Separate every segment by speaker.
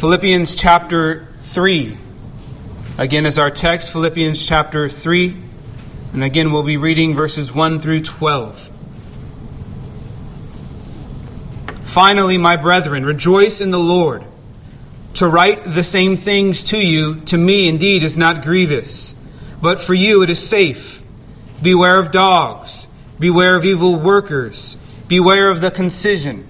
Speaker 1: Philippians chapter 3. Again, is our text, Philippians chapter 3. And again, we'll be reading verses 1 through 12. Finally, my brethren, rejoice in the Lord. To write the same things to you, to me indeed is not grievous, but for you it is safe. Beware of dogs, beware of evil workers, beware of the concision.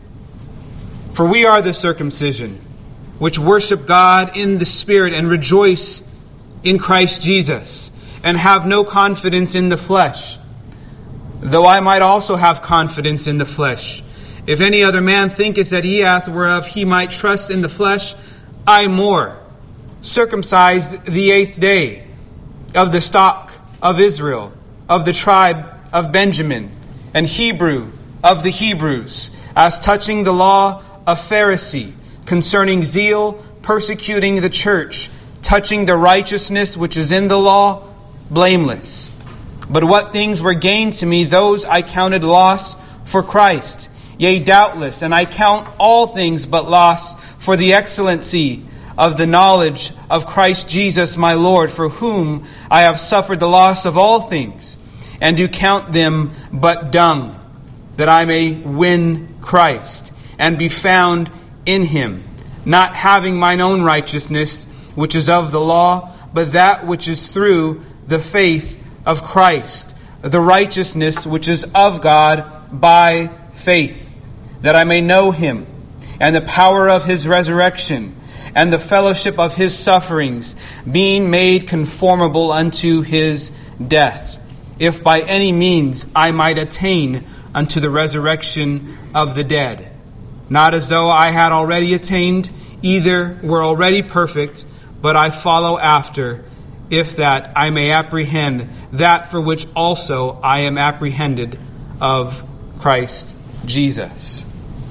Speaker 1: For we are the circumcision, which worship God in the Spirit and rejoice in Christ Jesus, and have no confidence in the flesh, though I might also have confidence in the flesh. If any other man thinketh that he hath whereof he might trust in the flesh, I more, circumcised the 8th day, of the stock of Israel, of the tribe of Benjamin, and Hebrew of the Hebrews, as touching the law of Pharisee, concerning zeal, persecuting the church, touching the righteousness which is in the law, blameless. But what things were gained to me, those I counted loss for Christ. Yea, doubtless, and I count all things but loss for the excellency of the knowledge of Christ Jesus my Lord, for whom I have suffered the loss of all things, and do count them but dung, that I may win Christ, and be found in Him, not having mine own righteousness, which is of the law, but that which is through the faith of Christ, the righteousness which is of God by faith, that I may know Him, and the power of His resurrection, and the fellowship of His sufferings, being made conformable unto His death, if by any means I might attain unto the resurrection of the dead. Not as though I had already attained, either were already perfect, but I follow after, if that I may apprehend that for which also I am apprehended of Christ Jesus.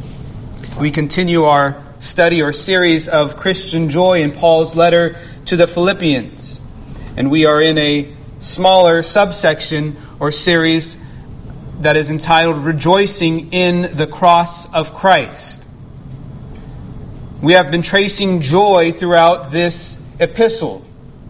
Speaker 1: We continue our study or series of Christian joy in Paul's letter to the Philippians. And we are in a smaller subsection or series that is entitled Rejoicing in the Cross of Christ. We have been tracing joy throughout this epistle.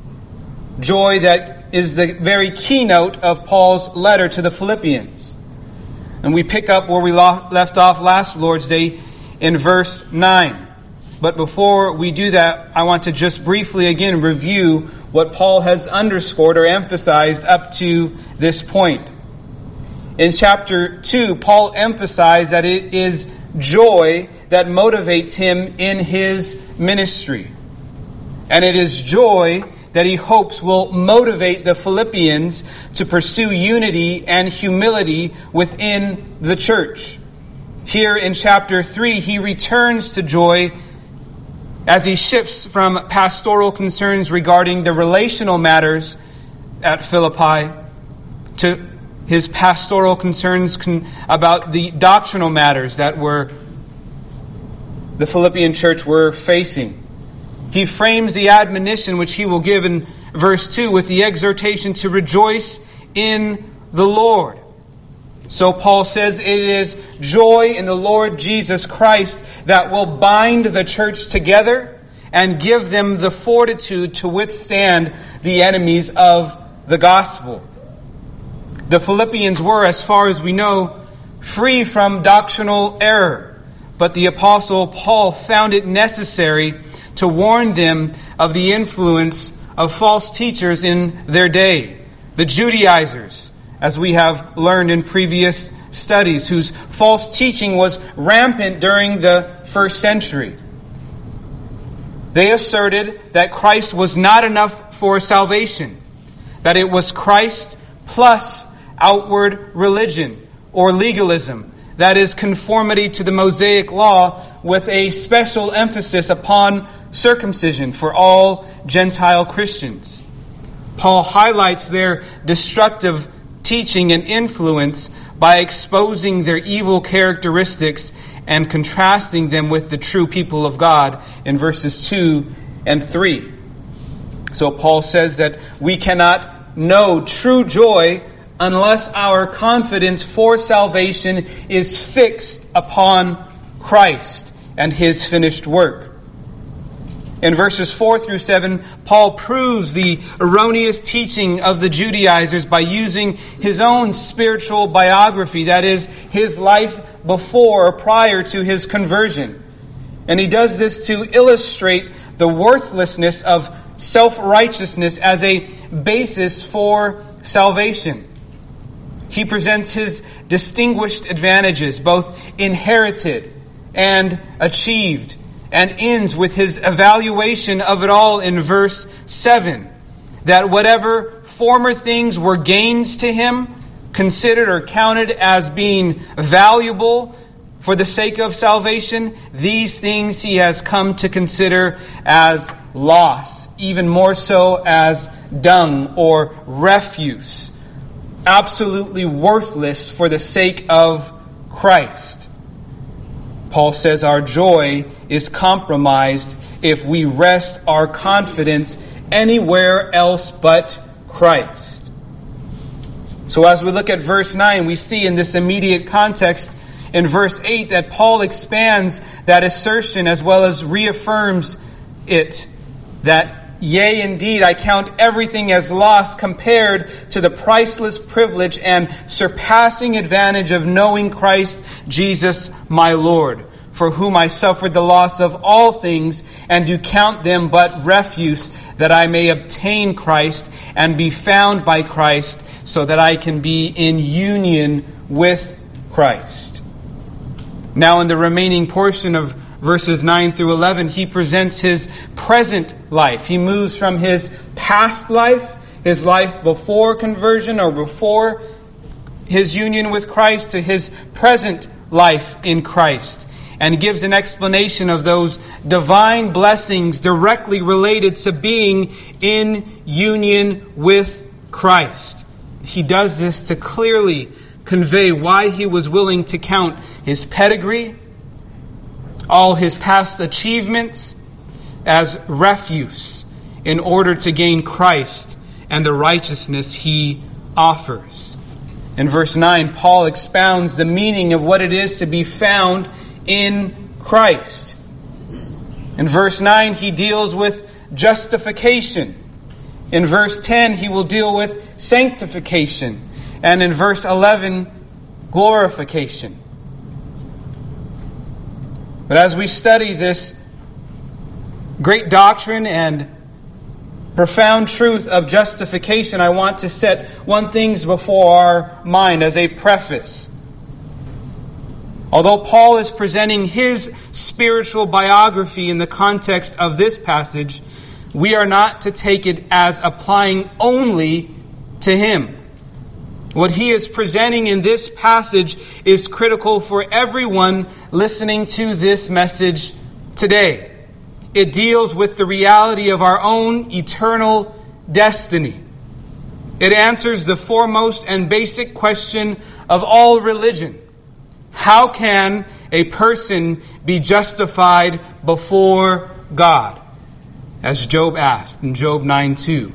Speaker 1: Joy that is the very keynote of Paul's letter to the Philippians. And we pick up where we left off last Lord's Day in verse 9. But before we do that, I want to just briefly again review what Paul has underscored or emphasized up to this point. In chapter 2, Paul emphasized that it is joy that motivates him in his ministry. And it is joy that he hopes will motivate the Philippians to pursue unity and humility within the church. Here in chapter 3, he returns to joy as he shifts from pastoral concerns regarding the relational matters at Philippi to his pastoral concerns about the doctrinal matters that the Philippian church were facing. He frames the admonition which he will give in verse 2 with the exhortation to rejoice in the Lord. So Paul says it is joy in the Lord Jesus Christ that will bind the church together and give them the fortitude to withstand the enemies of the gospel. The Philippians were, as far as we know, free from doctrinal error, but the Apostle Paul found it necessary to warn them of the influence of false teachers in their day, the Judaizers, as we have learned in previous studies, whose false teaching was rampant during the first century. They asserted that Christ was not enough for salvation, that it was Christ plus outward religion or legalism, that is conformity to the Mosaic law with a special emphasis upon circumcision for all Gentile Christians. Paul highlights their destructive teaching and influence by exposing their evil characteristics and contrasting them with the true people of God in verses 2 and 3. So Paul says that we cannot know true joy unless our confidence for salvation is fixed upon Christ and His finished work. In verses 4 through 7, Paul proves the erroneous teaching of the Judaizers by using his own spiritual biography, that is, his life before or prior to his conversion. And he does this to illustrate the worthlessness of self-righteousness as a basis for salvation. He presents his distinguished advantages, both inherited and achieved, and ends with his evaluation of it all in verse 7, that whatever former things were gains to him, considered or counted as being valuable for the sake of salvation, these things he has come to consider as loss, even more so as dung or refuse, absolutely worthless for the sake of Christ. Paul says our joy is compromised if we rest our confidence anywhere else but Christ. So as we look at verse 9, we see in this immediate context in verse 8 that Paul expands that assertion as well as reaffirms it, that yea, indeed, I count everything as loss compared to the priceless privilege and surpassing advantage of knowing Christ Jesus my Lord, for whom I suffered the loss of all things, and do count them but refuse, that I may obtain Christ and be found by Christ, so that I can be in union with Christ. Now in the remaining portion of verses 9 through 11, he presents his present life. He moves from his past life, his life before conversion or before his union with Christ, to his present life in Christ, and gives an explanation of those divine blessings directly related to being in union with Christ. He does this to clearly convey why he was willing to count his pedigree, all his past achievements, as refuse in order to gain Christ and the righteousness he offers. In verse 9, Paul expounds the meaning of what it is to be found in Christ. In verse 9, he deals with justification. In verse 10, he will deal with sanctification. And in verse 11, glorification. But as we study this great doctrine and profound truth of justification, I want to set one thing before our mind as a preface. Although Paul is presenting his spiritual biography in the context of this passage, we are not to take it as applying only to him. What he is presenting in this passage is critical for everyone listening to this message today. It deals with the reality of our own eternal destiny. It answers the foremost and basic question of all religion. How can a person be justified before God? As Job asked in Job 9:2.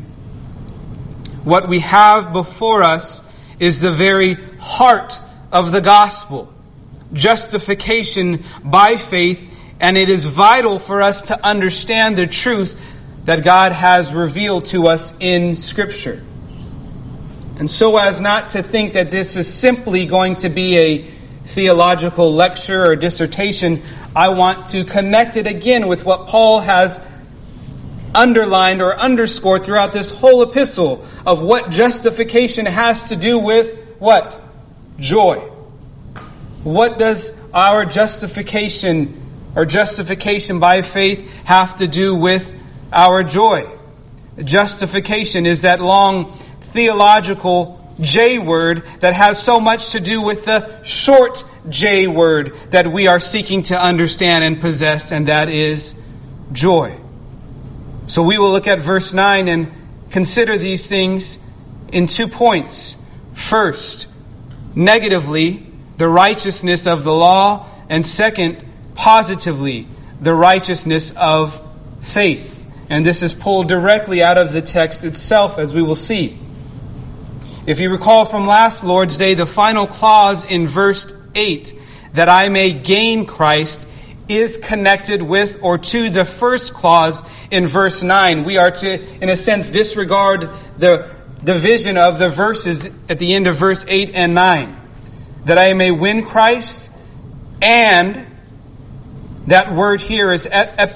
Speaker 1: What we have before us is the very heart of the gospel, justification by faith, and it is vital for us to understand the truth that God has revealed to us in Scripture. And so as not to think that this is simply going to be a theological lecture or dissertation, I want to connect it again with what Paul has underlined or underscored throughout this whole epistle of what justification has to do with what? Joy. What does our justification or justification by faith have to do with our joy? Justification is that long theological J word that has so much to do with the short J word that we are seeking to understand and possess, and that is joy. So we will look at verse 9 and consider these things in 2 points. First, negatively, the righteousness of the law, and second, positively, the righteousness of faith. And this is pulled directly out of the text itself, as we will see. If you recall from last Lord's Day, the final clause in verse 8, that I may gain Christ, is connected with or to the first clause in verse 9. We are to, in a sense, disregard the division of the verses at the end of verse 8 and 9. That I may win Christ, and that word here is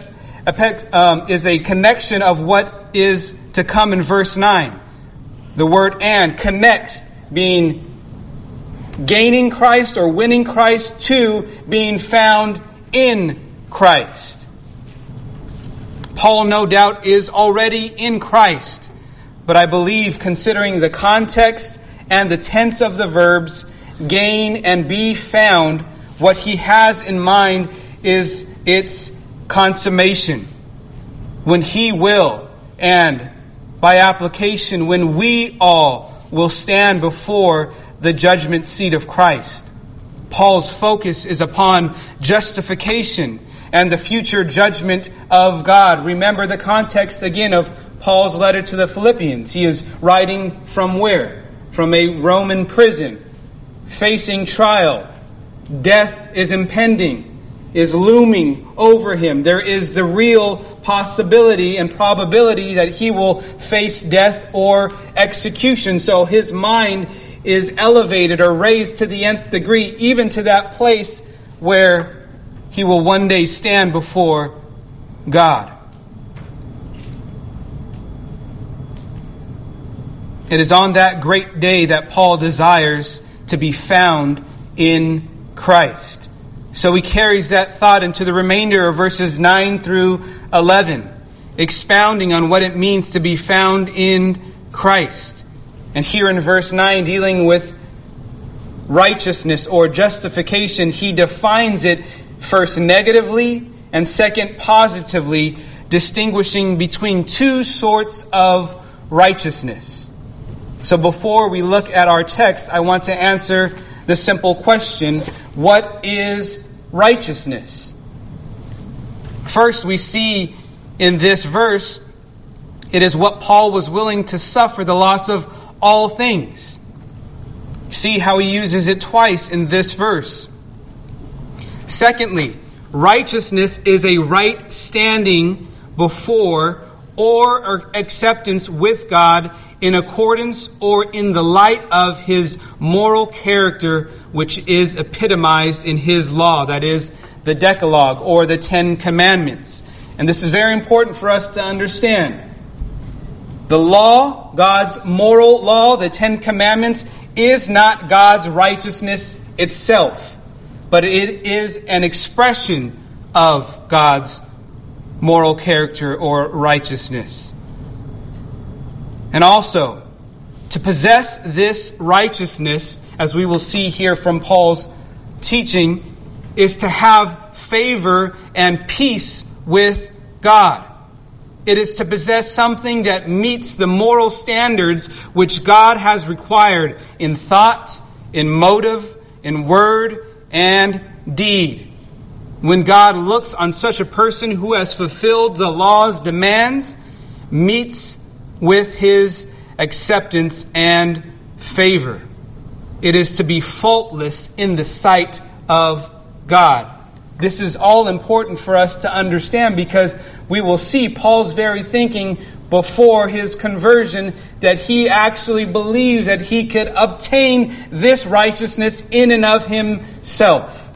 Speaker 1: a connection of what is to come in verse 9. The word and connects being gaining Christ or winning Christ to being found in Christ. Paul, no doubt, is already in Christ, but I believe, considering the context and the tense of the verbs, gain and be found, what he has in mind is its consummation. When he will, and by application, when we all will stand before the judgment seat of Christ. Paul's focus is upon justification and the future judgment of God. Remember the context again of Paul's letter to the Philippians. He is writing from where? From a Roman prison, facing trial. Death is impending, is looming over him. There is the real possibility and probability that he will face death or execution. So his mind is elevated or raised to the nth degree, even to that place where he will one day stand before God. It is on that great day that Paul desires to be found in Christ. So he carries that thought into the remainder of verses 9 through 11, expounding on what it means to be found in Christ. And here in verse 9, dealing with righteousness or justification, he defines it first negatively and second positively, distinguishing between two sorts of righteousness. So before we look at our text, I want to answer the simple question, what is righteousness? First, we see in this verse, it is what Paul was willing to suffer, the loss of all things. See how he uses it twice in this verse. Secondly, righteousness is a right standing before or acceptance with God in accordance or in the light of His moral character, which is epitomized in His law, that is, the Decalogue or the Ten Commandments. And this is very important for us to understand. The law, God's moral law, the Ten Commandments, is not God's righteousness itself, but it is an expression of God's moral character or righteousness. And also, to possess this righteousness, as we will see here from Paul's teaching, is to have favor and peace with God. It is to possess something that meets the moral standards which God has required in thought, in motive, in word, and deed. When God looks on such a person who has fulfilled the law's demands, meets with His acceptance and favor. It is to be faultless in the sight of God. This is all important for us to understand because we will see Paul's very thinking before his conversion that he actually believed that he could obtain this righteousness in and of himself.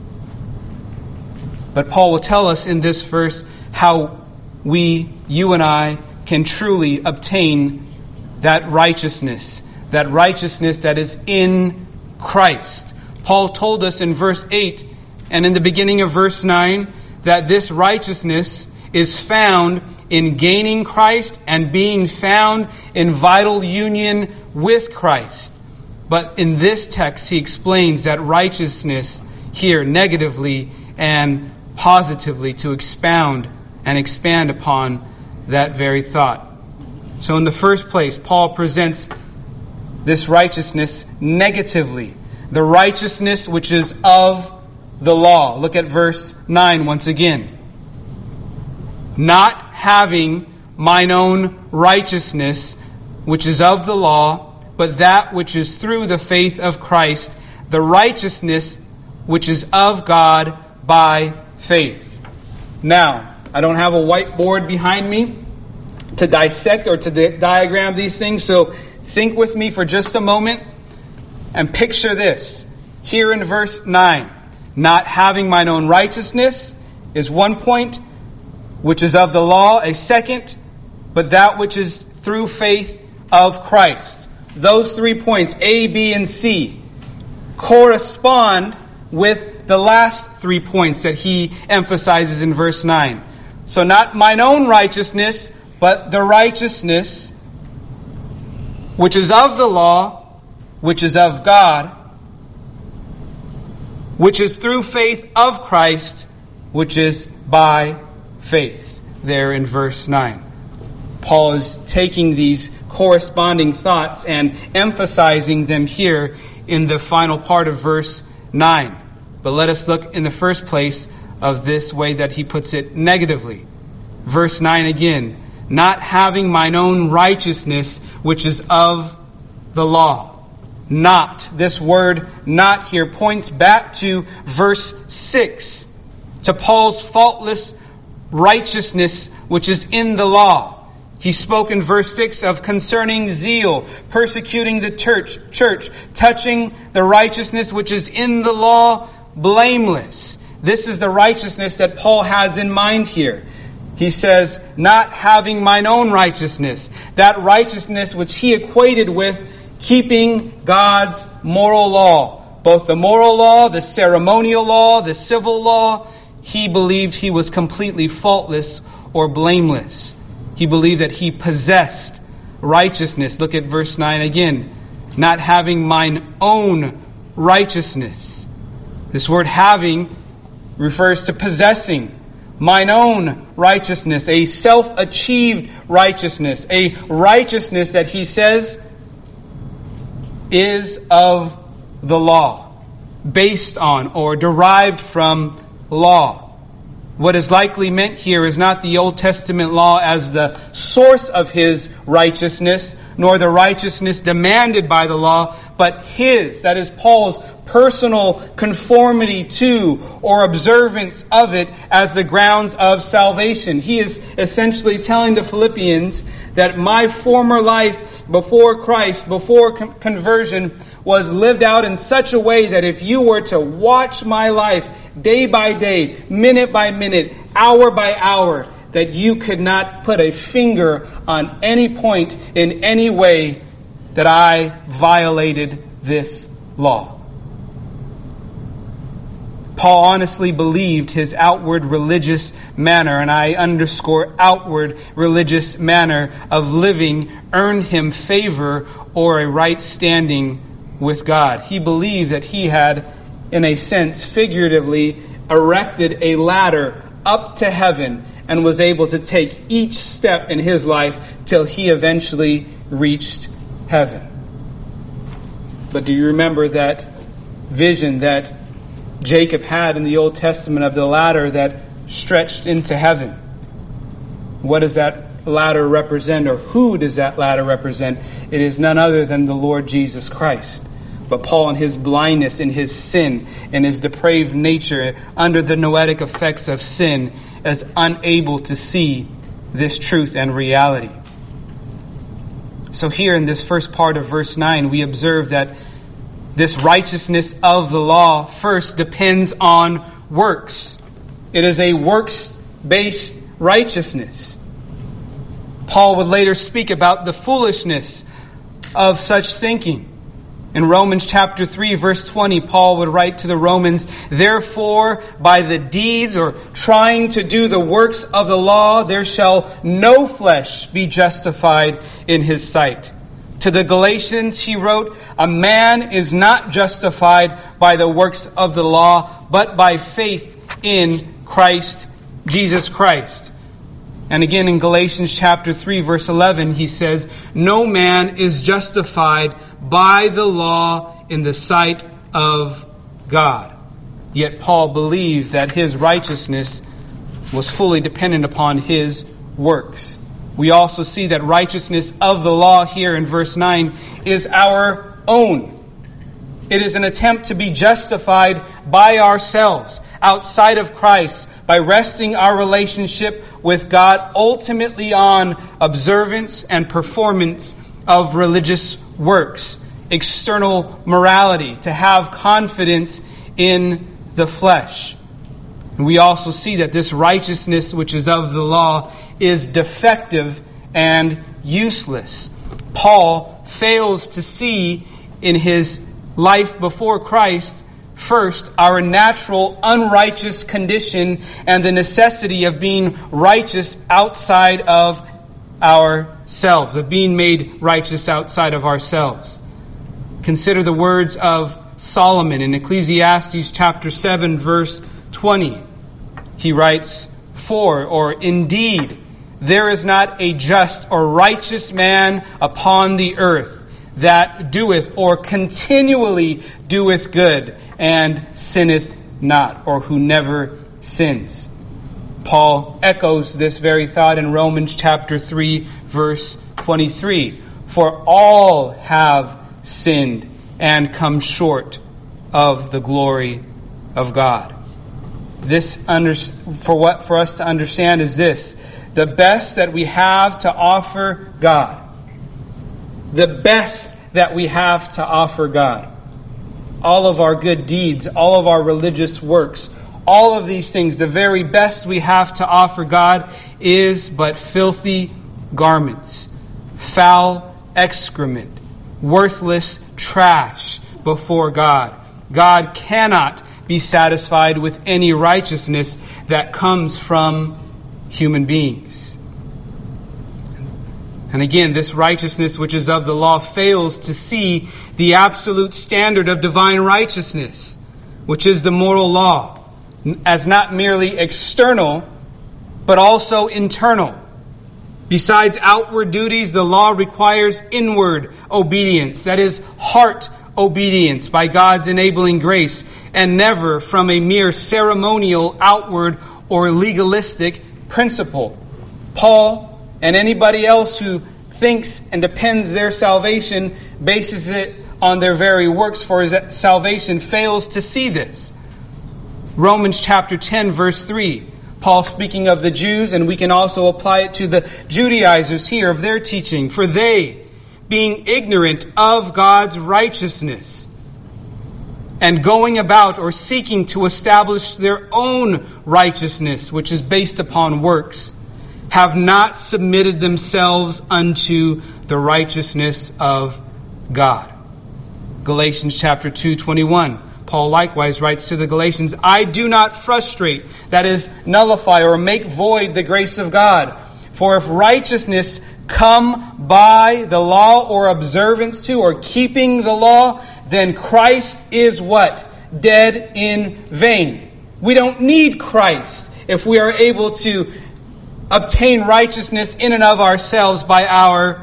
Speaker 1: But Paul will tell us in this verse how you and I, can truly obtain that righteousness that is in Christ. Paul told us in verse 8 and in the beginning of verse 9 that this righteousness is found in gaining Christ and being found in vital union with Christ. But in this text he explains that righteousness here negatively and positively to expound and expand upon that very thought. So in the first place, Paul presents this righteousness negatively. The righteousness which is of the law. Look at verse 9 once again. Not having mine own righteousness, which is of the law, but that which is through the faith of Christ, the righteousness which is of God by faith. Now, I don't have a whiteboard behind me to dissect or to diagram these things, so think with me for just a moment and picture this. Here in verse 9, not having mine own righteousness is one point, which is of the law, a second, but that which is through faith of Christ. Those 3 points, A, B, and C, correspond with the last 3 points that he emphasizes in verse 9. So not mine own righteousness, but the righteousness which is of the law, which is of God, which is through faith of Christ, which is by faith. There in verse 9. Paul is taking these corresponding thoughts and emphasizing them here in the final part of verse 9. But let us look in the first place of this way that he puts it negatively. Verse 9 again. Not having mine own righteousness, which is of the law. Not. This word not here points back to verse 6. To Paul's faultless righteousness, which is in the law. He spoke in verse 6 of concerning zeal, persecuting the church, touching the righteousness which is in the law, blameless. This is the righteousness that Paul has in mind here. He says, not having mine own righteousness. That righteousness which he equated with keeping God's moral law. Both the moral law, the ceremonial law, the civil law. He believed he was completely faultless or blameless. He believed that he possessed righteousness. Look at verse 9 again. Not having mine own righteousness. This word having refers to possessing. Mine own righteousness. A self-achieved righteousness. A righteousness that he says is of the law. Based on or derived from law. What is likely meant here is not the Old Testament law as the source of his righteousness, nor the righteousness demanded by the law, but his, that is Paul's personal conformity to or observance of it as the grounds of salvation. He is essentially telling the Philippians that my former life before Christ, before conversion, was lived out in such a way that if you were to watch my life day by day, minute by minute, hour by hour, that you could not put a finger on any point in any way that I violated this law. Paul honestly believed his outward religious manner, and I underscore outward religious manner of living, earned him favor or a right standing with God. He believed that he had, in a sense, figuratively erected a ladder up to heaven and was able to take each step in his life till he eventually reached heaven. But do you remember that vision that Jacob had in the Old Testament of the ladder that stretched into heaven? What does that ladder represent, or who does that ladder represent? It is none other than the Lord Jesus Christ. But Paul, in his blindness, in his sin, in his depraved nature, under the noetic effects of sin, is unable to see this truth and reality. So here in this first part of verse 9, we observe that this righteousness of the law first depends on works. It is a works-based righteousness. Paul would later speak about the foolishness of such thinking. In Romans chapter 3, verse 20, Paul would write to the Romans, therefore, by the deeds or trying to do the works of the law, there shall no flesh be justified in his sight. To the Galatians, he wrote, a man is not justified by the works of the law, but by faith in Christ, Jesus Christ. And again in Galatians chapter 3, verse 11, he says, no man is justified by the law in the sight of God. Yet Paul believed that his righteousness was fully dependent upon his works. We also see that righteousness of the law here in verse 9 is our own. It is an attempt to be justified by ourselves, outside of Christ, by resting our relationship with God ultimately on observance and performance of religious works, external morality, to have confidence in the flesh. And we also see that this righteousness which is of the law is defective and useless. Paul fails to see in his life before Christ, first, our natural unrighteous condition and the necessity of being righteous outside of ourselves, of being made righteous outside of ourselves. Consider the words of Solomon in Ecclesiastes chapter 7, verse 20. He writes, indeed, there is not a just or righteous man upon the earth that doeth or continually doeth good and sinneth not, or who never sins. Paul echoes this very thought in Romans chapter 3, verse 23. For all have sinned and come short of the glory of God. For us to understand is this: the best that we have to offer God. The best that we have to offer God. All of our good deeds, all of our religious works, all of these things, the very best we have to offer God is but filthy garments, foul excrement, worthless trash before God. God cannot be satisfied with any righteousness that comes from human beings. And again, this righteousness which is of the law fails to see the absolute standard of divine righteousness, which is the moral law, as not merely external, but also internal. Besides outward duties, the law requires inward obedience, that is, heart obedience by God's enabling grace, and never from a mere ceremonial, outward, or legalistic principle. Paul and anybody else who thinks and depends their salvation, bases it on their very works for his salvation, fails to see this. Romans chapter 10, verse 3. Paul speaking of the Jews, and we can also apply it to the Judaizers here of their teaching. For they, being ignorant of God's righteousness, and going about or seeking to establish their own righteousness, which is based upon works, have not submitted themselves unto the righteousness of God. Galatians chapter 2:21. Paul likewise writes to the Galatians, I do not frustrate, that is, nullify or make void the grace of God. For if righteousness come by the law or observance to or keeping the law, then Christ is what? Dead in vain. We don't need Christ if we are able to obtain righteousness in and of ourselves by our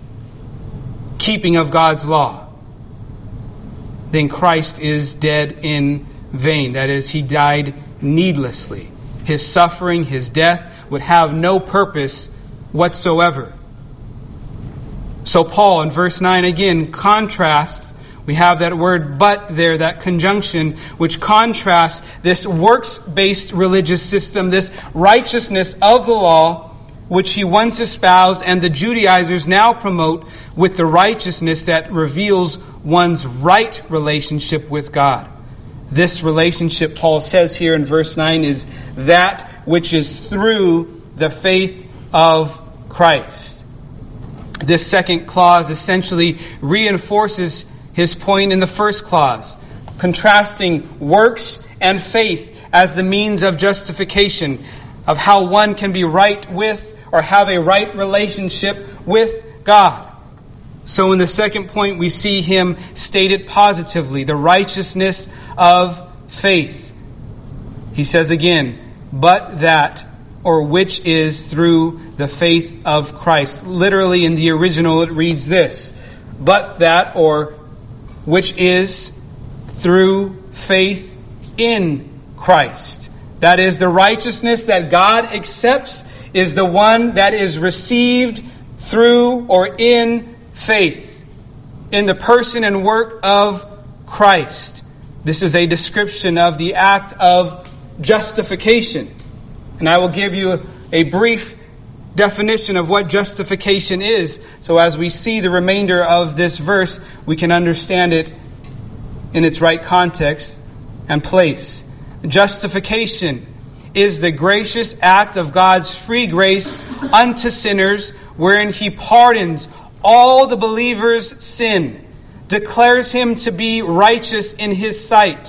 Speaker 1: keeping of God's law. Then Christ is dead in vain. That is, He died needlessly. His suffering, His death would have no purpose whatsoever. So Paul in verse 9 again contrasts. We have that word but there, that conjunction, which contrasts this works-based religious system, this righteousness of the law, which he once espoused and the Judaizers now promote, with the righteousness that reveals one's right relationship with God. This relationship, Paul says here in verse 9, is that which is through the faith of Christ. This second clause essentially reinforces his point in the first clause, contrasting works and faith as the means of justification, of how one can be right with or have a right relationship with God. So in the second point, we see him stated positively, the righteousness of faith. He says again, but that, or which is through the faith of Christ. Literally in the original it reads this, but that, or which is through faith in Christ. That is, the righteousness that God accepts is the one that is received through or in faith, in the person and work of Christ. This is a description of the act of justification. And I will give you a brief definition of what justification is. So as we see the remainder of this verse, we can understand it in its right context and place. Justification is the gracious act of God's free grace unto sinners, wherein He pardons all the believer's sin, declares him to be righteous in His sight,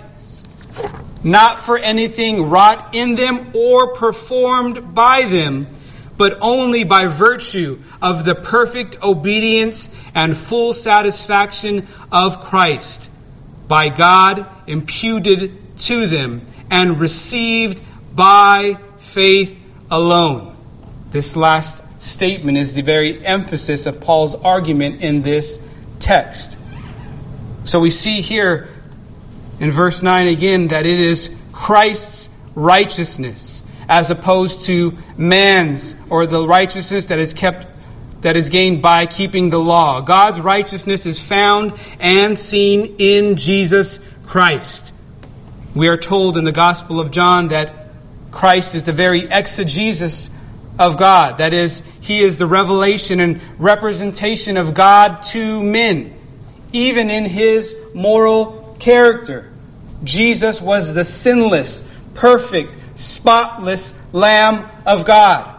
Speaker 1: not for anything wrought in them or performed by them, but only by virtue of the perfect obedience and full satisfaction of Christ, by God imputed to them and received by faith alone. This last statement is the very emphasis of Paul's argument in this text. So we see here in verse 9 again that it is Christ's righteousness as opposed to man's, or the righteousness that is gained by keeping the law. God's righteousness is found and seen in Jesus Christ. We are told in the Gospel of John that Christ is the very exegesis of God. That is, He is the revelation and representation of God to men, even in His moral character. Jesus was the sinless, perfect, spotless Lamb of God,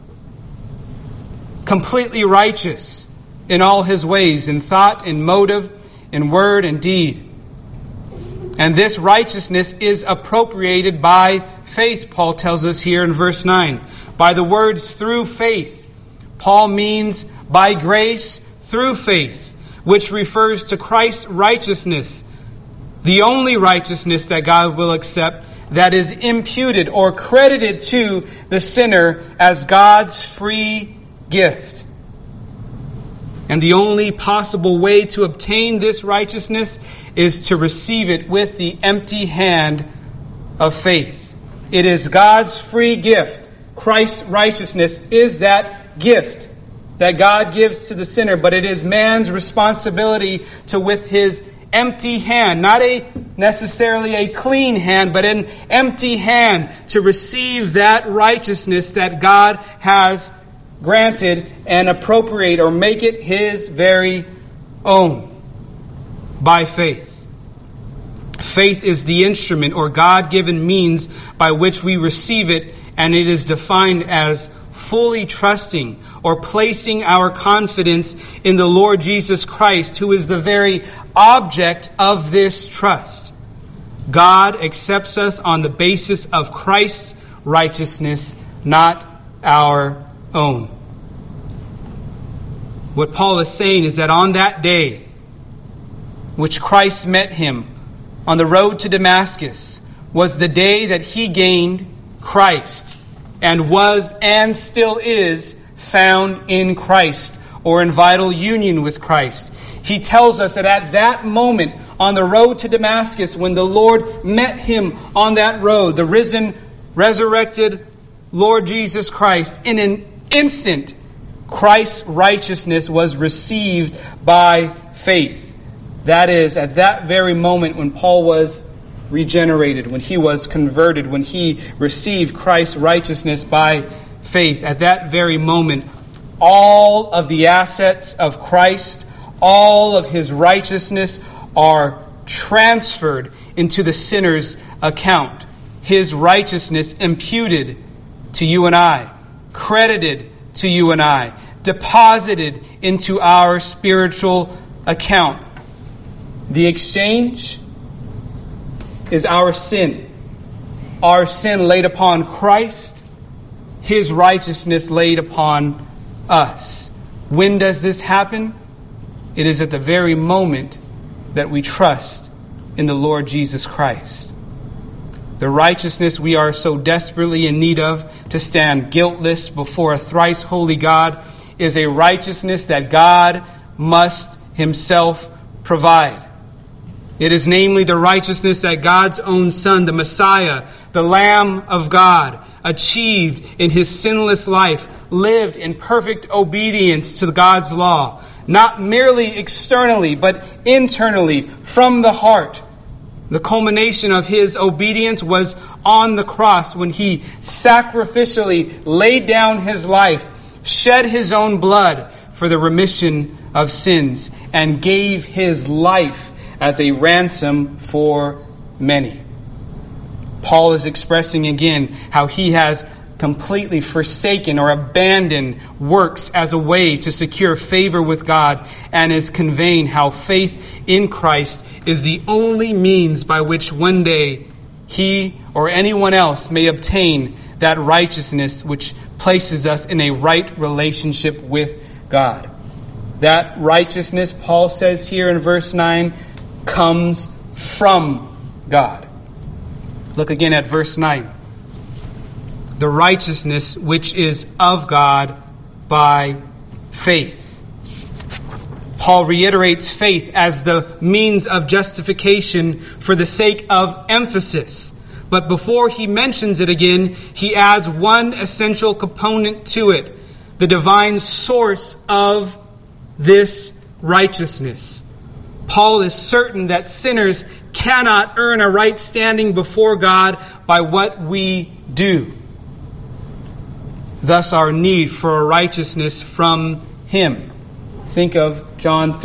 Speaker 1: completely righteous in all His ways, in thought, in motive, in word, and deed. And this righteousness is appropriated by faith, Paul tells us here in verse 9. By the words through faith, Paul means by grace through faith, which refers to Christ's righteousness, the only righteousness that God will accept, that is imputed or credited to the sinner as God's free gift. And the only possible way to obtain this righteousness is to receive it with the empty hand of faith. It is God's free gift. Christ's righteousness is that gift that God gives to the sinner, but it is man's responsibility to, with his empty hand, not necessarily a clean hand, but an empty hand, to receive that righteousness that God has granted and appropriate or make it His very own by faith. Faith is the instrument or God-given means by which we receive it, and it is defined as fully trusting or placing our confidence in the Lord Jesus Christ, who is the very object of this trust. God accepts us on the basis of Christ's righteousness, not our own. What Paul is saying is that on that day, which Christ met him on the road to Damascus, was the day that he gained Christ, and was and still is found in Christ, or in vital union with Christ. He tells us that at that moment on the road to Damascus, when the Lord met him on that road, the risen, resurrected Lord Jesus Christ, in an instant, Christ's righteousness was received by faith. That is, at that very moment when Paul was regenerated, when he was converted, when he received Christ's righteousness by faith, at that very moment, all of the assets of Christ, all of His righteousness are transferred into the sinner's account. His righteousness imputed to you and I, credited to you and I, deposited into our spiritual account. The exchange is our sin. Our sin laid upon Christ, His righteousness laid upon us. When does this happen? It is at the very moment that we trust in the Lord Jesus Christ. The righteousness we are so desperately in need of to stand guiltless before a thrice holy God is a righteousness that God must Himself provide. It is namely the righteousness that God's own Son, the Messiah, the Lamb of God, achieved in His sinless life, lived in perfect obedience to God's law, not merely externally, but internally, from the heart. The culmination of his obedience was on the cross when he sacrificially laid down his life, shed his own blood for the remission of sins, and gave his life as a ransom for many. Paul is expressing again how he has completely forsaken or abandoned works as a way to secure favor with God, and is conveying how faith in Christ is the only means by which one day he or anyone else may obtain that righteousness which places us in a right relationship with God. That righteousness, Paul says here in verse 9, comes from God. Look again at verse 9. The righteousness which is of God by faith. Paul reiterates faith as the means of justification for the sake of emphasis. But before he mentions it again, he adds one essential component to it: the divine source of this righteousness. Paul is certain that sinners cannot earn a right standing before God by what we do. Thus our need for a righteousness from him. Think of John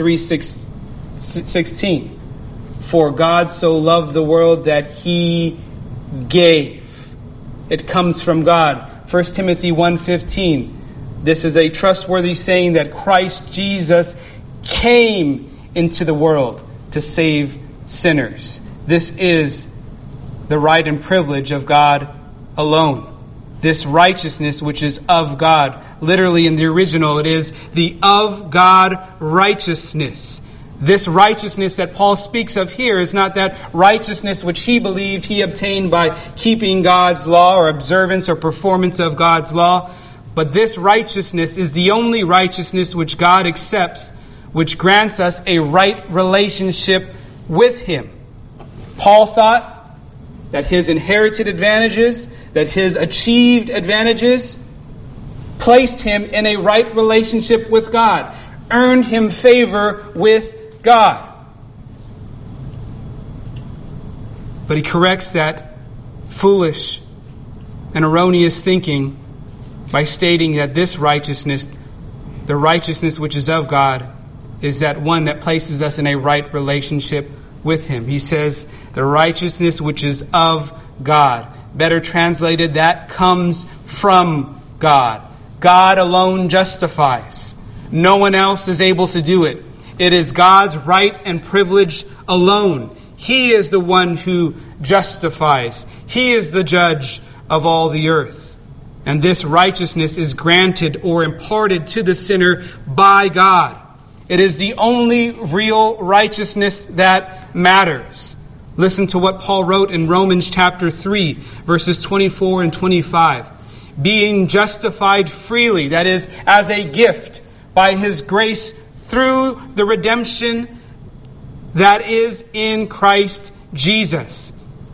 Speaker 1: 3:16. For God so loved the world that he gave. It comes from God. 1 Timothy 1:15. This is a trustworthy saying that Christ Jesus came into the world to save sinners. This is the right and privilege of God alone. This righteousness which is of God. Literally in the original, it is the of God righteousness. This righteousness that Paul speaks of here is not that righteousness which he believed he obtained by keeping God's law or observance or performance of God's law. But this righteousness is the only righteousness which God accepts, which grants us a right relationship with him. Paul thought that his inherited advantages, that his achieved advantages, placed him in a right relationship with God, earned him favor with God. But he corrects that foolish and erroneous thinking by stating that this righteousness, the righteousness which is of God, is that one that places us in a right relationship with him. He says, the righteousness which is of God. Better translated, that comes from God. God alone justifies. No one else is able to do it. It is God's right and privilege alone. He is the one who justifies. He is the judge of all the earth. And this righteousness is granted or imparted to the sinner by God. It is the only real righteousness that matters. Listen to what Paul wrote in Romans chapter 3, verses 24 and 25. Being justified freely, that is, as a gift, by his grace through the redemption that is in Christ Jesus,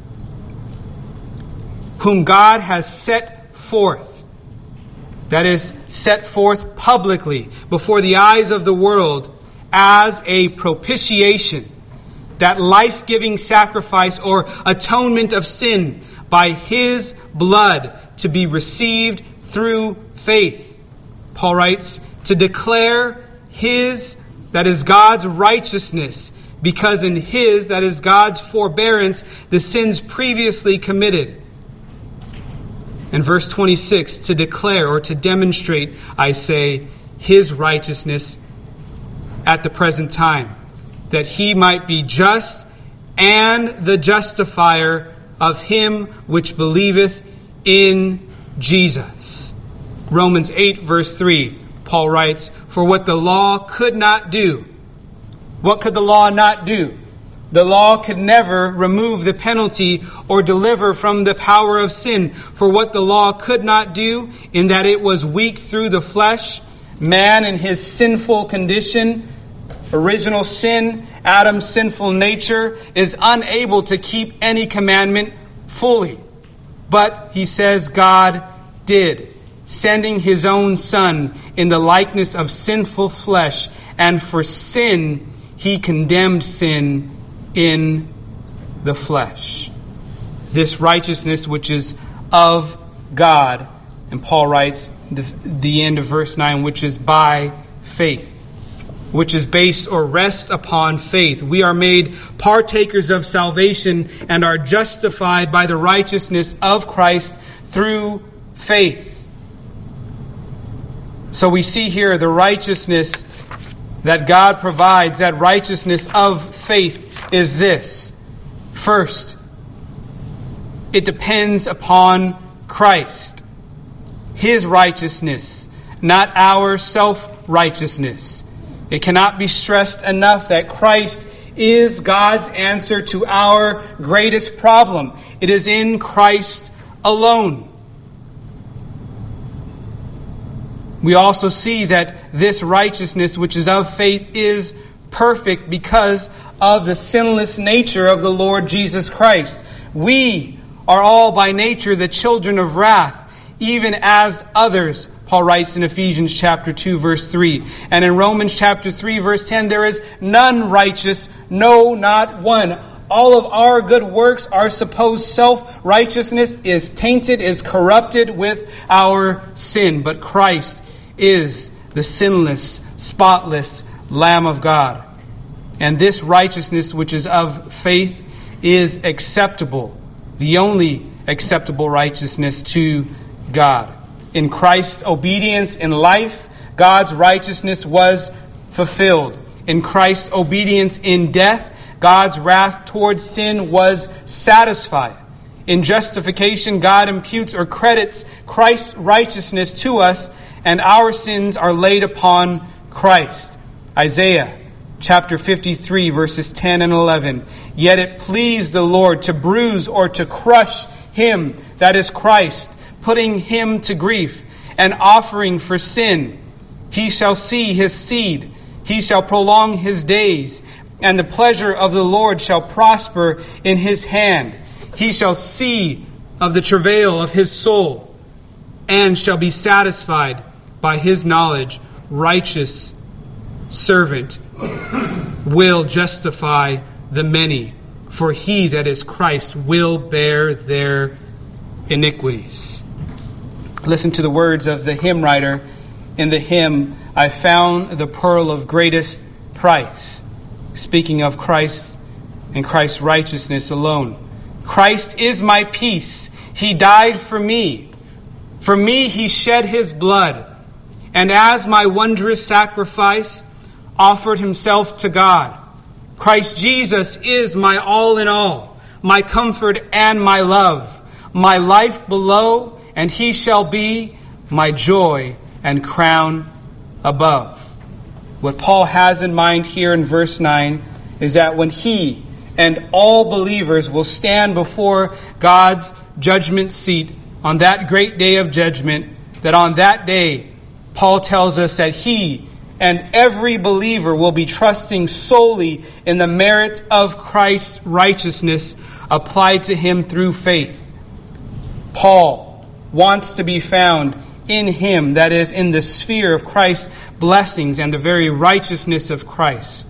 Speaker 1: whom God has set forth. That is, set forth publicly before the eyes of the world as a propitiation, that life-giving sacrifice or atonement of sin by his blood to be received through faith. Paul writes, to declare his, that is God's righteousness, because in his, that is God's forbearance, the sins previously committed. And verse 26, to declare or to demonstrate, I say, his righteousness at the present time, that he might be just and the justifier of him which believeth in Jesus. Romans 8 verse 3, Paul writes, for what the law could not do. What could the law not do? The law could never remove the penalty or deliver from the power of sin. For what the law could not do, in that it was weak through the flesh, man in his sinful condition, original sin, Adam's sinful nature, is unable to keep any commandment fully. But, he says, God did. sending his own Son in the likeness of sinful flesh, and for sin he condemned sin in the flesh. This righteousness which is of God, and Paul writes the end of verse 9, which is by faith, which is based or rests upon faith. We are made partakers of salvation and are justified by the righteousness of Christ through faith. So we see here the righteousness that God provides, that righteousness of faith is this. First, it depends upon Christ, His righteousness, not our self-righteousness. It cannot be stressed enough that Christ is God's answer to our greatest problem. It is in Christ alone. We also see that this righteousness, which is of faith, is perfect because of the sinless nature of the Lord Jesus Christ. We are all by nature the children of wrath, even as others, Paul writes in Ephesians chapter 2, verse 3. And in Romans chapter 3, verse 10, there is none righteous, no, not one. All of our good works, our supposed self-righteousness is tainted, is corrupted with our sin. But Christ is the sinless, spotless Lamb of God. And this righteousness, which is of faith, is acceptable, the only acceptable righteousness to God. In Christ's obedience in life, God's righteousness was fulfilled. In Christ's obedience in death, God's wrath towards sin was satisfied. In justification, God imputes or credits Christ's righteousness to us, and our sins are laid upon Christ. Isaiah chapter 53, verses 10 and 11. Yet it pleased the Lord to bruise or to crush him, that is Christ, putting him to grief, and offering for sin. He shall see his seed, he shall prolong his days, and the pleasure of the Lord shall prosper in his hand. He shall see of the travail of his soul, and shall be satisfied by his knowledge. Righteous servant will justify the many, for he, that is Christ, will bear their iniquities. Listen to the words of the hymn writer in the hymn, I found the pearl of greatest price, speaking of Christ and Christ's righteousness alone. Christ is my peace. He died for me. For me he shed his blood, and as my wondrous sacrifice offered himself to God. Christ Jesus is my all in all, my comfort and my love, my life below, and he shall be my joy and crown above. What Paul has in mind here in verse 9 is that when he and all believers will stand before God's judgment seat on that great day of judgment, that on that day, Paul tells us that he and every believer will be trusting solely in the merits of Christ's righteousness applied to him through faith. Paul wants to be found in him, that is, in the sphere of Christ's blessings and the very righteousness of Christ.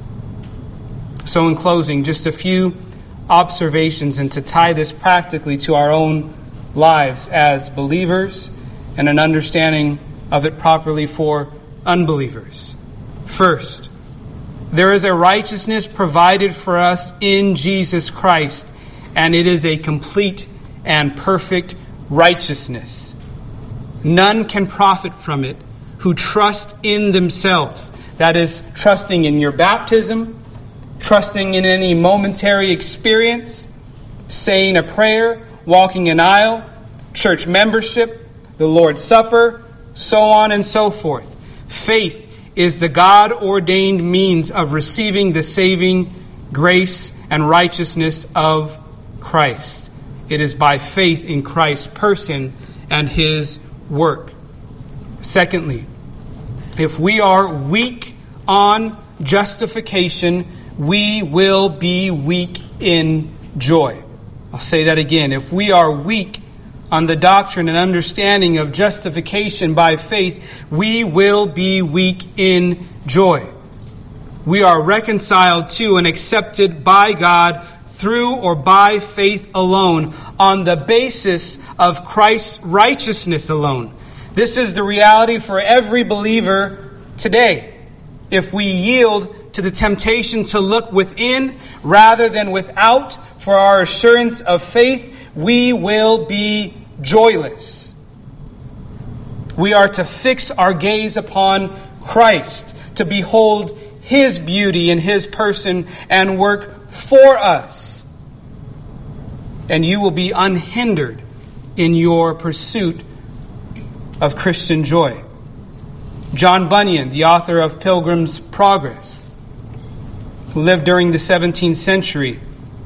Speaker 1: So in closing, just a few observations, and to tie this practically to our own lives as believers and an understanding of it properly for unbelievers. First, there is a righteousness provided for us in Jesus Christ, and it is a complete and perfect righteousness. None can profit from it who trust in themselves. That is, trusting in your baptism, trusting in any momentary experience, saying a prayer, walking an aisle, church membership, the Lord's Supper, so on and so forth. Faith is the God-ordained means of receiving the saving grace and righteousness of Christ. It is by faith in Christ's person and his work. Secondly, if we are weak on justification, we will be weak in joy. I'll say that again. If we are weak on the doctrine and understanding of justification by faith, we will be weak in joy. We are reconciled to and accepted by God through or by faith alone, on the basis of Christ's righteousness alone. This is the reality for every believer today. If we yield to the temptation to look within rather than without for our assurance of faith, we will be joyless. We are to fix our gaze upon Christ, to behold His beauty in His person and work for us. And you will be unhindered in your pursuit of Christian joy. John Bunyan, the author of Pilgrim's Progress, who lived during the 17th century,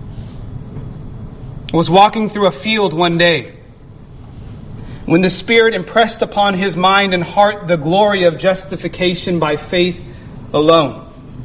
Speaker 1: was walking through a field one day when the Spirit impressed upon his mind and heart the glory of justification by faith alone.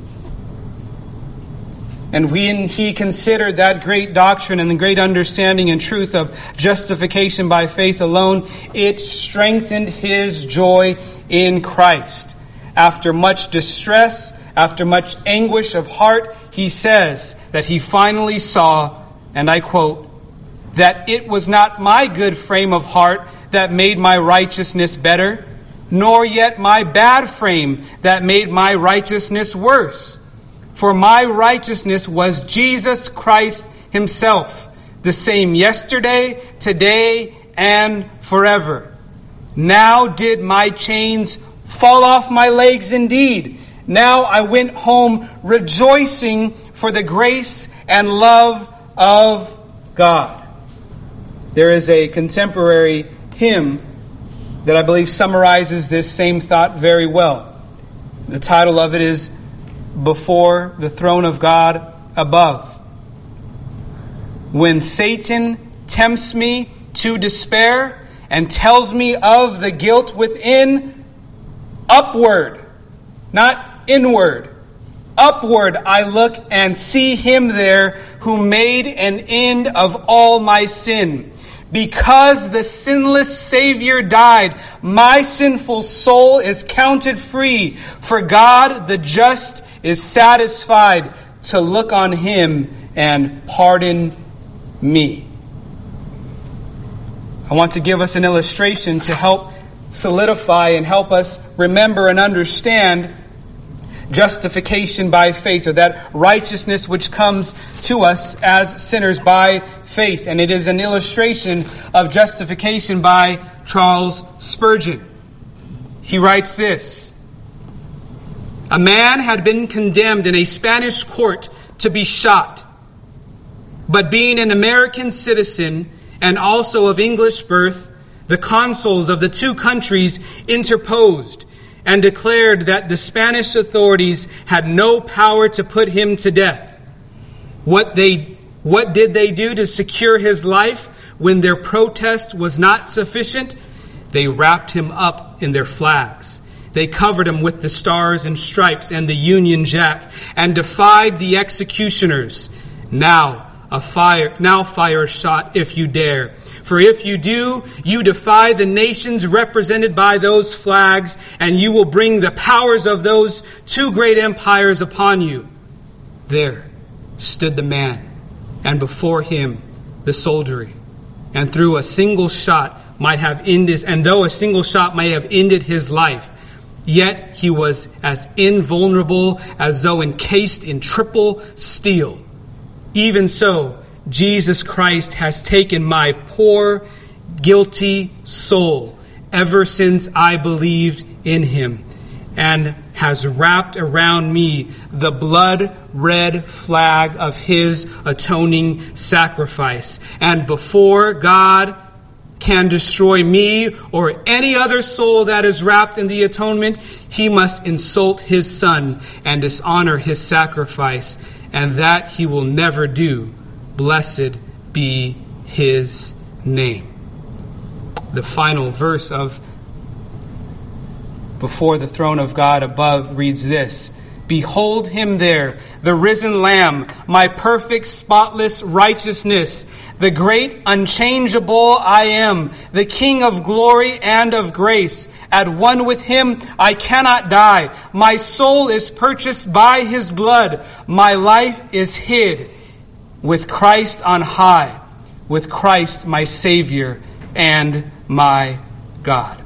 Speaker 1: And when he considered that great doctrine and the great understanding and truth of justification by faith alone, it strengthened his joy in Christ. After much distress, after much anguish of heart, he says that he finally saw, and I quote, that it was not my good frame of heart that made my righteousness better, nor yet my bad frame that made my righteousness worse. For my righteousness was Jesus Christ Himself, the same yesterday, today, and forever. Now did my chains fall off my legs indeed. Now I went home rejoicing for the grace and love of God. There is a contemporary hymn that I believe summarizes this same thought very well. The title of it is Before the Throne of God Above. When Satan tempts me to despair and tells me of the guilt within, upward, not inward, upward I look and see Him there who made an end of all my sin. Because the sinless Savior died, my sinful soul is counted free. For God the just is satisfied to look on Him and pardon me. I want to give us an illustration to help solidify and help us remember and understand justification by faith, or that righteousness which comes to us as sinners by faith. And it is an illustration of justification by Charles Spurgeon. He writes this: a man had been condemned in a Spanish court to be shot, but being an American citizen and also of English birth, the consuls of the two countries interposed and declared that the Spanish authorities had no power to put him to death. What did they do to secure his life when their protest was not sufficient? They wrapped him up in their flags. They covered him with the stars and stripes and the Union Jack and defied the executioners. Now fire a shot if you dare. For if you do, you defy the nations represented by those flags, and you will bring the powers of those two great empires upon you. There stood the man, and before him the soldiery. And though a single shot might have ended his life, yet he was as invulnerable as though encased in triple steel. Even so, Jesus Christ has taken my poor, guilty soul ever since I believed in Him, and has wrapped around me the blood-red flag of His atoning sacrifice. And before God can destroy me or any other soul that is wrapped in the atonement, He must insult His Son and dishonor His sacrifice, and that He will never do. Blessed be His name. The final verse of Before the Throne of God Above reads this: Behold him there, the risen Lamb, my perfect, spotless righteousness, the great, unchangeable I am, the King of glory and of grace. At one with him, I cannot die. My soul is purchased by his blood. My life is hid with Christ on high, with Christ my Savior and my God.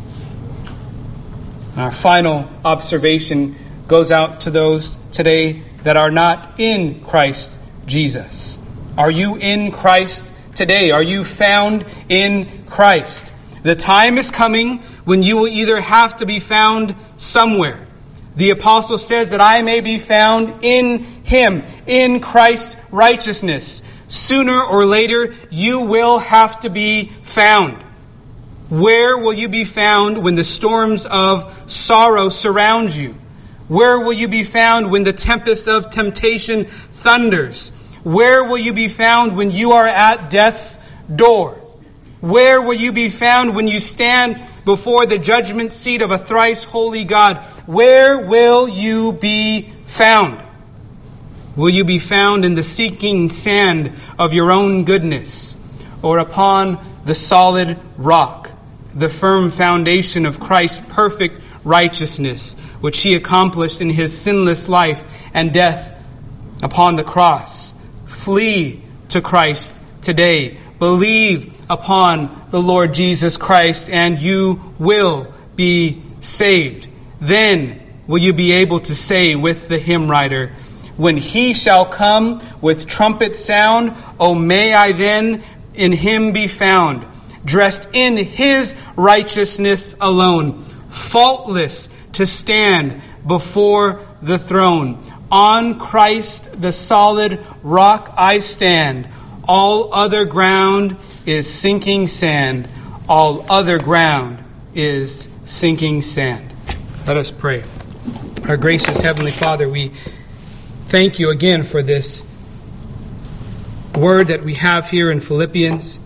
Speaker 1: Our final observation goes out to those today that are not in Christ Jesus. Are you in Christ today? Are you found in Christ? The time is coming when you will either have to be found somewhere. The apostle says that I may be found in him, in Christ's righteousness. Sooner or later, you will have to be found. Where will you be found when the storms of sorrow surround you? Where will you be found when the tempest of temptation thunders? Where will you be found when you are at death's door? Where will you be found when you stand before the judgment seat of a thrice holy God? Where will you be found? Will you be found in the sinking sand of your own goodness, or upon the solid rock, the firm foundation of Christ's perfect righteousness, which he accomplished in his sinless life and death upon the cross? Flee to Christ today. Believe upon the Lord Jesus Christ and you will be saved. Then will you be able to say with the hymn writer, when he shall come with trumpet sound, O may I then in him be found, dressed in his righteousness alone, faultless to stand before the throne. On Christ the solid rock I stand. All other ground is sinking sand. All other ground is sinking sand. Let us pray. Our gracious Heavenly Father, we thank you again for this word that we have here in Philippians.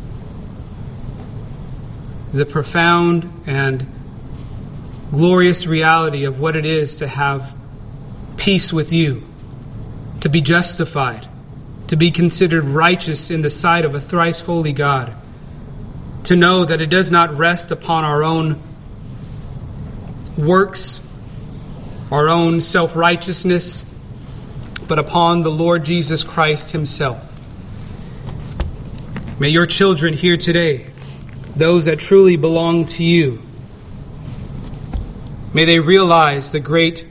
Speaker 1: The profound and glorious reality of what it is to have peace with you, to be justified, to be considered righteous in the sight of a thrice holy God, to know that it does not rest upon our own works, our own self-righteousness, but upon the Lord Jesus Christ himself. May your children here today, those that truly belong to you, may they realize the great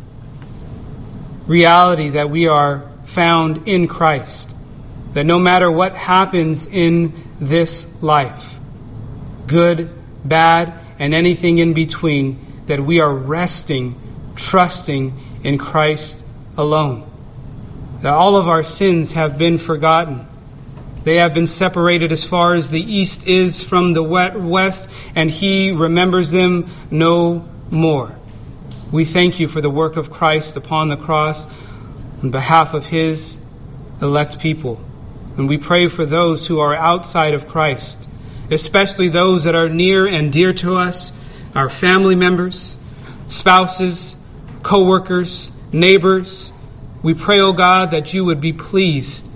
Speaker 1: reality that we are found in Christ. That no matter what happens in this life, good, bad, and anything in between, that we are resting, trusting in Christ alone. That all of our sins have been forgotten. They have been separated as far as the east is from the west, and he remembers them no more. We thank you for the work of Christ upon the cross on behalf of his elect people. And we pray for those who are outside of Christ, especially those that are near and dear to us, our family members, spouses, co-workers, neighbors. We pray, O God, that you would be pleased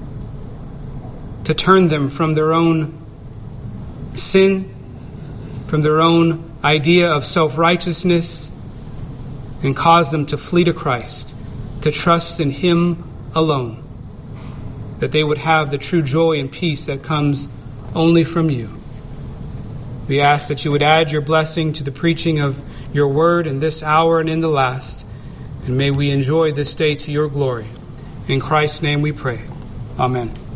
Speaker 1: to turn them from their own sin, from their own idea of self-righteousness, and cause them to flee to Christ, to trust in him alone, that they would have the true joy and peace that comes only from you. We ask that you would add your blessing to the preaching of your word in this hour and in the last, and may we enjoy this day to your glory. In Christ's name we pray. Amen.